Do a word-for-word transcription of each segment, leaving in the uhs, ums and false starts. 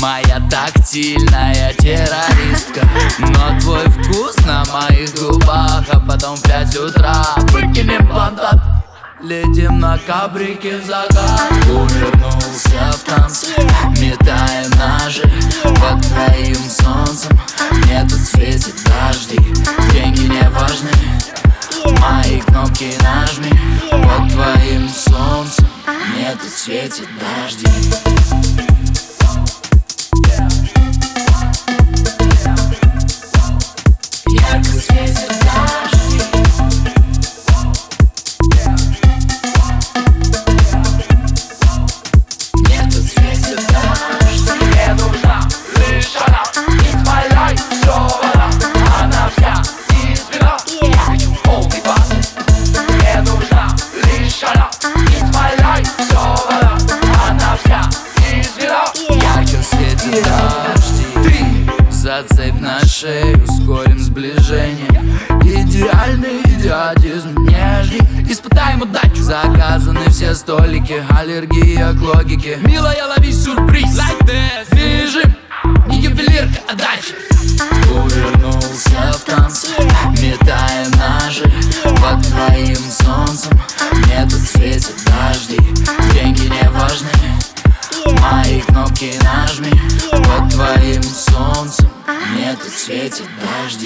моя тактильная террористка. Но твой вкус на моих губах, а потом в пять утра выкинем плантат. Летим на кабрике в закат. Увернулся в танце, метаем ножи под твоим солнцем. Мне тут светит дожди, деньги не важны, мои кнопки нажми под твоим солнцем. Мне тут светит дожди. Ярко светит дожди. Мне тут светит дожди. Мне нужна лишь она, it's my life, все она, она вся из вина. Я хочу полный бак. Мне нужна лишь она, it's my life, все она, она вся из вина. Ярко светит дожди. Ты зацепь на шею, ускорим сближение. Идеальный идиотизм, не жди, испытаем удачу. Заказаны все столики, аллергия к логике. Милая, лови сюрприз, like this. Бежим, не ювелирка, а дальше. Увернулся в танце, метаем ножи под твоим солнцем. Мне тут светит дожди, деньги не важны, мои кнопки нажми под твоим солнцем. Мне тут светит дожди.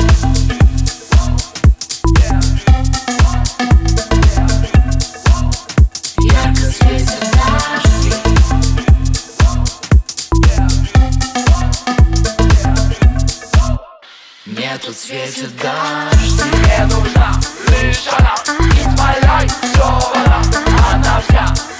Ярко светит дожди. Мне тут светит дожди. Мне нужна лишь она, it's my life, все она, она вся